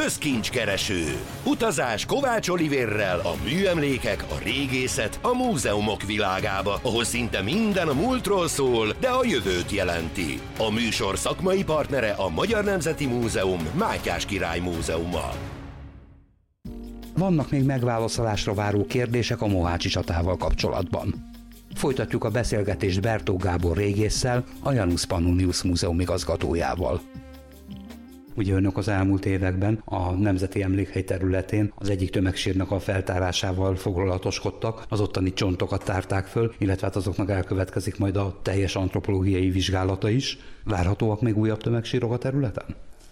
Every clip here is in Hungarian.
Közkincskereső. Utazás Kovács Olivérrel a műemlékek, a régészet, a múzeumok világába, ahol szinte minden a múltról szól, de a jövőt jelenti. A műsor szakmai partnere a Magyar Nemzeti Múzeum, Mátyás Király Múzeuma. Vannak még megválaszolásra váró kérdések a mohácsi csatával kapcsolatban. Folytatjuk a beszélgetést Bertók Gábor régésszel, a Janus Pannonius Múzeum igazgatójával. Ugye önök az elmúlt években a Nemzeti Emlékhely területén az egyik tömegsírnak a feltárásával foglalatoskodtak, az ottani csontokat tárták föl, illetve hát azoknak elkövetkezik majd a teljes antropológiai vizsgálata is. Várhatóak még újabb tömegsírok a területen?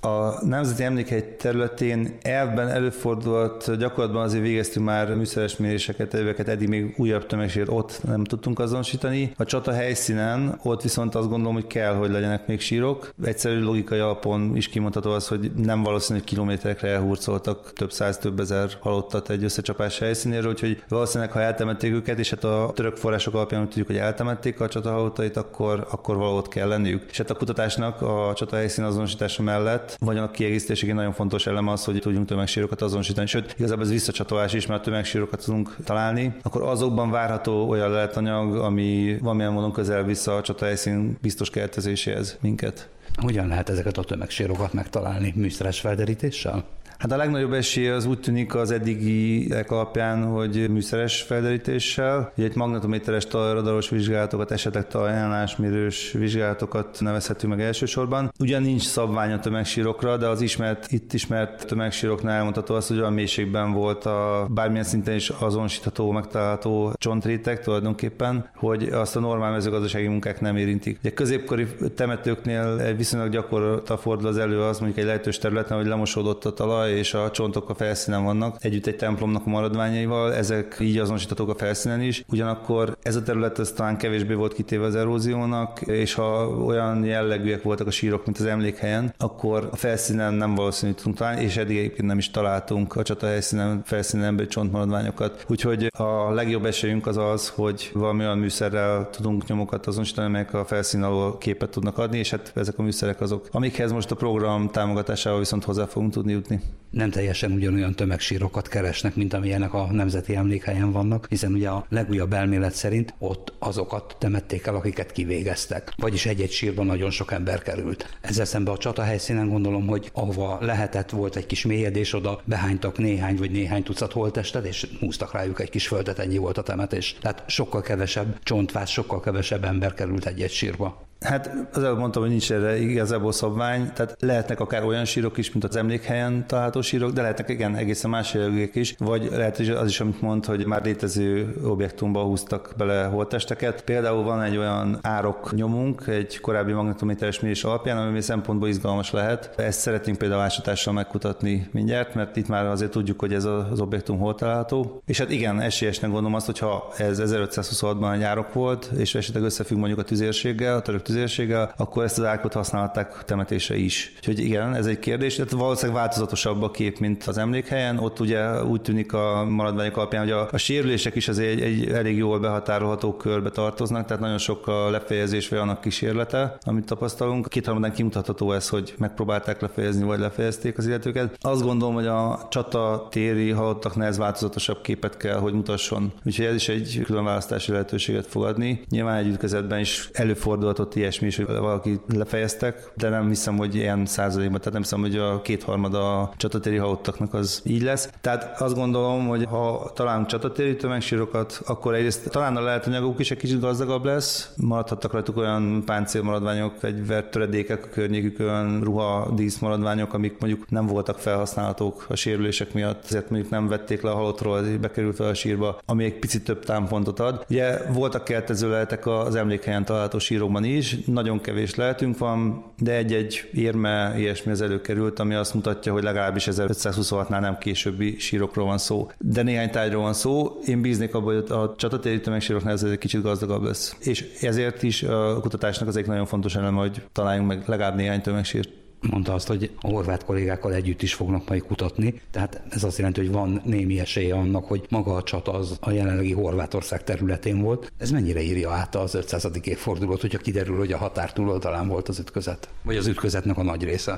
A Nemzeti Emlékhely területén elvben előfordult, gyakorlatban azért végeztünk már műszeres méréseket, éveket, eddig még újabb tömegsírt ott nem tudtunk azonosítani. A csata helyszínen ott viszont azt gondolom, hogy kell, hogy legyenek még sírok. Egyszerű logikai alapon is kimondható az, hogy nem valószínű, hogy kilométerekre elhurcoltak több száz, több ezer halottat egy összecsapás helyszínéről, úgyhogy valószínűleg, ha eltemették őket, és hát a török források alapján úgy tudjuk, hogy eltemették a csata halottait, akkor valahol ott kell lenniük. És hát a kutatásnak a csata helyszín azonosítása mellett vagy a kiegészítésig nagyon fontos eleme az, hogy tudjunk tömegsírokat azonosítani. Sőt, igazából ez visszacsatolás is, mert a tömegsírokat tudunk találni. Akkor azokban várható olyan leletanyag, ami valamilyen módon közel vissza a csatahelyszín biztos kertezéséhez minket. Hogyan lehet ezeket a tömegsírokat megtalálni? Műszeres felderítéssel? Hát a legnagyobb esély az úgy tűnik az eddigiek alapján, hogy műszeres felderítéssel. Ugye egy magnetométeres talajradaros vizsgálatokat, esetleg talajánálásmérős vizsgálatokat nevezhetünk meg elsősorban. Ugyan nincs szabvány a tömegsírokra, de az itt ismert tömegsíroknál elmondható az, hogy olyan mélységben volt a bármilyen szinten is azonosítható, megtalálható csontréteg tulajdonképpen, hogy azt a normál mezőgazdasági munkák nem érintik. Ugye középkori temetőknél viszonylag gyakorta fordul az elő az, mondjuk egy lejtős területen, hogy lemosódott a talaj, és a csontok a felszínen vannak, együtt egy templomnak a maradványaival, ezek így azonosíthatók a felszínen is. Ugyanakkor ez a terület az talán kevésbé volt kitéve az eróziónak, és ha olyan jellegűek voltak a sírok, mint az emlékhelyen, akkor a felszínen nem valószínű tudunk találni, és eddig egyébként nem is találtunk a csata felszínen emberi csontmaradványokat. Úgyhogy a legjobb esélyünk az az, hogy valami olyan műszerrel tudunk nyomokat azonosítani, amelyek a felszín alól képet tudnak adni, és hát ezek a műszerek azok, amikhez most a program támogatásával viszont hozzá fogunk tudni jutni. Nem teljesen ugyanolyan tömegsírokat keresnek, mint amilyenek a Nemzeti Emlékhelyen vannak, hiszen ugye a legújabb elmélet szerint ott azokat temették el, akiket kivégeztek. Vagyis egy-egy sírban nagyon sok ember került. Ezzel szemben a csata helyszínen gondolom, hogy ahova lehetett, volt egy kis mélyedés, oda behánytak néhány tucat holttestet, és húztak rájuk egy kis földet, ennyi volt a temetés. Tehát sokkal kevesebb csontváz, sokkal kevesebb ember került egy-egy sírba. Hát az előbb mondtam, hogy nincs erre igazából szabvány, tehát lehetnek akár olyan sírok is, mint az emlékhelyen található sírok, de lehetnek igen egészen más jellegűek is, vagy lehet az is, amit mond, hogy már létező objektumba húztak bele holttesteket. Például van egy olyan árok nyomunk, egy korábbi magnetométeres mérés alapján, ami szempontból izgalmas lehet. Ezt szeretnénk például ásatással megkutatni mindjárt, mert itt már azért tudjuk, hogy ez az objektum hol található. És hát igen, esélyesnek gondolom azt, hogy ha ez 1526-ban egy árok volt, és esetleg összefügg mondjuk a tüzérséggel, a török tüzérséggel, akkor ezt az árkot használták temetésre is. Úgyhogy igen, ez egy kérdés. Tehát valószínűleg változatosabb a kép, mint az emlékhelyen. Ott ugye úgy tűnik a maradványok alapján, hogy a sérülések is azért egy elég jól behatárolható körbe tartoznak, tehát nagyon sok a lefejezés vagy annak kísérlete, amit tapasztalunk. Kétharmadán kimutatható ez, hogy megpróbálták lefejezni, vagy lefejezték az illetőket. Azt gondolom, hogy a csatatéri halottaknál ez változatosabb képet kell, hogy mutasson. Úgyhogy ez is egy külön választási lehetőséget fog adni. Nyilván egy ütközetben is előfordulhatott ilyesmi is, hogy valaki lefejeztek, de nem hiszem, hogy ilyen százalékban, tehát nem hiszem, hogy a kétharmada a csatatéri halottaknak az így lesz. Tehát azt gondolom, hogy ha találunk csatatéri tömegsírokat, akkor egyrészt talán a leletanyagok is egy kicsit gazdagabb lesz, maradhattak rajtuk olyan páncélmaradványok, fegyvertöredékek a környékükön, ruha, díszmaradványok, amik mondjuk nem voltak felhasználhatók a sérülések miatt, ezért mondjuk nem vették le a halottról, ezért bekerült fel a sírba, ami egy picit több támpontot ad. Ugye voltak kertező leletek az emlékhelyen található sírokban is, nagyon kevés lehetünk van, de egy-egy érme ilyesmi az előkerült, ami azt mutatja, hogy legalábbis 1526-nál nem későbbi sírokról van szó. De néhány tárgyról van szó. Én bíznék abban, hogy a csatatéri tömegsíroknál ez egy kicsit gazdagabb lesz. És ezért is a kutatásnak az egy nagyon fontos eleme, hogy találjunk meg legalább néhány tömegsírt. Mondta azt, hogy a horvát kollégákkal együtt is fognak majd kutatni, tehát ez azt jelenti, hogy van némi esélye annak, hogy maga a csata az a jelenlegi Horvátország területén volt. Ez mennyire írja át az 500. évfordulót, hogyha kiderül, hogy a határ túloldalán volt az ütközet? Vagy az ütközetnek a nagy része?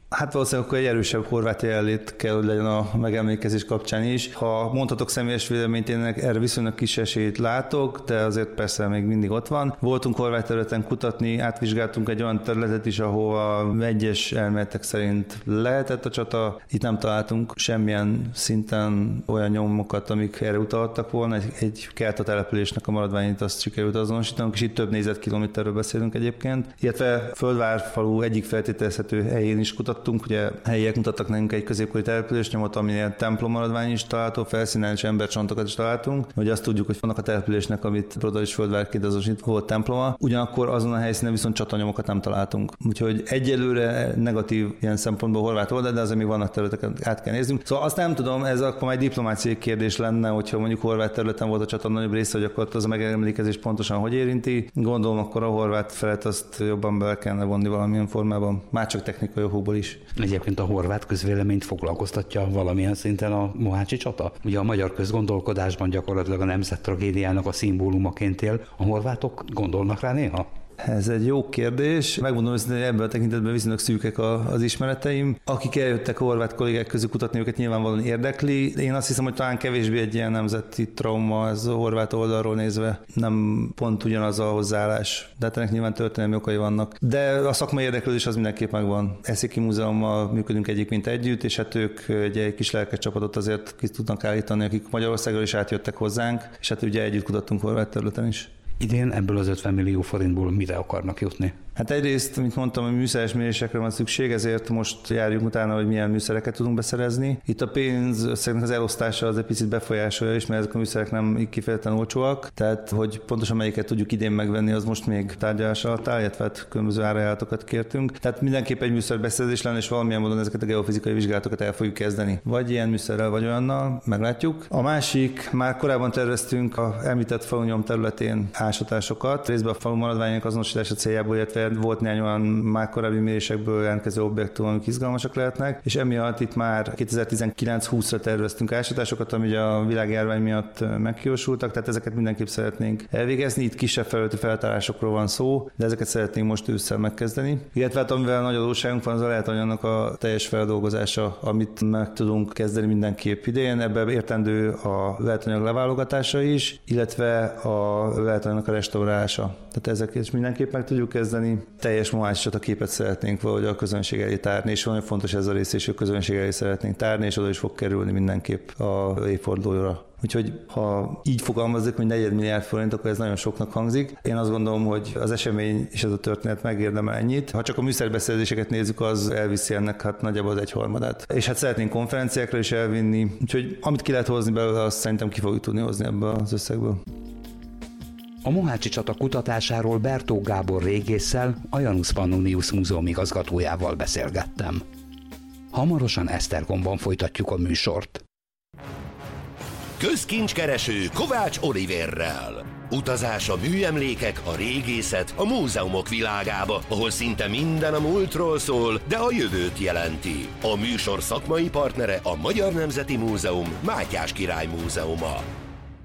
Hát valószínűleg akkor egy erősebb horvát jelenlét kell, hogy legyen a megemlékezés kapcsán is. Ha mondhatok személyes véleményt, én erre viszonylag kis esélyt látok, de azért persze még mindig ott van. Voltunk horvát területen kutatni, átvizsgáltunk egy olyan területet is, ahol egyes elméletek szerint lehetett a csata. Itt nem találtunk semmilyen szinten olyan nyomokat, amik erre utaltak volna. Egy kelta településnek a maradványait azt sikerült azonosítanunk, és itt több négyzetkilométerről beszélünk egyébként. Illetve Földvárfalu egyik feltételezhető helyén is kutattunk, ugye helyiek mutattak nekünk egy középkori település nyomot, aminél templom maradvány is található, felszínen és embercsontokat is találtunk, hogy azt tudjuk, hogy vannak a településnek, amit Brodar és Földvárként azonosít, volt temploma. Ugyanakkor azon a helyszínen viszont csatanyomokat nem találtunk. Úgyhogy egyelőre negatív ilyen szempontból horvát oldal, de azért még vannak területeket át kell néznünk. Szóval azt nem tudom, ez akkor majd diplomáciai kérdés lenne, hogyha mondjuk horvát területen volt a csata nagyobb része, hogy akkor az a megemlékezés pontosan hogy érinti. Gondolom akkor a horvát felet azt jobban be kellene vonni valamilyen formában, már csak technikai okokból is. Egyébként a horvát közvéleményt foglalkoztatja valamilyen szinten a mohácsi csata? Ugye a magyar közgondolkodásban gyakorlatilag a nemzettragédiának a szimbólumaként él. A horvátok gondolnak rá néha? Ez egy jó kérdés. Megmondom őszintén, hogy ebben a tekintetben viszonylag szűkek az ismereteim. Akik eljöttek a horvát kollégák közül kutatni, őket nyilvánvalóan érdekli. Én azt hiszem, hogy talán kevésbé egy ilyen nemzeti trauma ez a horvát oldalról nézve. Nem pont ugyanaz a hozzáállás. De hát ennek nyilván történelmi okai vannak. De a szakmai érdeklődés az mindenképp megvan. Eszéki Múzeummal működünk egyébként együtt, és hát ők egy kis lelkes csapatot azért ki tudnak állítani, akik Magyarországról is átjöttek hozzánk, és hát ugye együtt kutattunk horvát területen is. Idén ebből az 50 millió forintból mire akarnak jutni? Hát egyrészt, mint mondtam, hogy műszeres mérésekre van szükség, ezért most járjunk utána, hogy milyen műszereket tudunk beszerezni. Itt a pénz összegnek az elosztása az egy picit befolyásolja is, mert ezek a műszerek nem kifejezetten olcsóak, tehát hogy pontosan melyiket tudjuk idén megvenni, az most még tárgyalás alatt áll, illetve hát különböző árajánlatokat kértünk. Tehát mindenképp egy műszer beszerzés lenne, és valamilyen módon ezeket a geofizikai vizsgálatokat el fogjuk kezdeni. Vagy ilyen műszerrel, vagy olyannal, meglátjuk. A másik, már korábban terveztünk a említett falunyom területén ásatásokat, részben a falu maradványok azonosítása céljából, illetve volt néhány olyan már korábbi mérésekből jelentkező objektum, amik izgalmasak lehetnek, és emiatt itt már 2019-20-ra terveztünk ásatásokat, ami a világjárvány miatt meghiúsultak, tehát ezeket mindenképp szeretnénk elvégezni. Itt kisebb felületi feltárásokról van szó, de ezeket szeretnénk most ősszel megkezdeni. Illetve hát amivel nagy adósságunk van, az a lehetanyagnak a teljes feldolgozása, amit meg tudunk kezdeni mindenképp idén. Ebben értendő a lehetanyag leválogatása is, illetve a lehetanyagnak a restaurálása. Tehát ezeket mindenképp meg tudjuk kezdeni. Teljes mohácsi csata képet szeretnénk valahogy a közönség elé tárni, és nagyon fontos ez a rész, és a közönség elé szeretnénk tárni, és oda is fog kerülni mindenképp a évfordulóra. Úgyhogy ha így fogalmazzuk, hogy 4 milliárd forint, akkor ez nagyon soknak hangzik. Én azt gondolom, hogy az esemény és ez a történet megérdemel ennyit. Ha csak a műszerbeszerzéseket nézzük, az elviszi ennek hát nagyjából az 1/3. És hát szeretnénk konferenciákra is elvinni. Úgyhogy amit ki lehet hozni belőle, azt szerintem ki fogjuk tudni hozni ebből az összegből. A mohácsi csata kutatásáról Bertók Gábor régésszel, a Janus Pannonius Múzeum igazgatójával beszélgettem. Hamarosan Esztergomban folytatjuk a műsort. Közkincskereső Kovács Oliverrel. Utazás a műemlékek, a régészet, a múzeumok világába, ahol szinte minden a múltról szól, de a jövőt jelenti. A műsor szakmai partnere a Magyar Nemzeti Múzeum, Mátyás Király Múzeuma.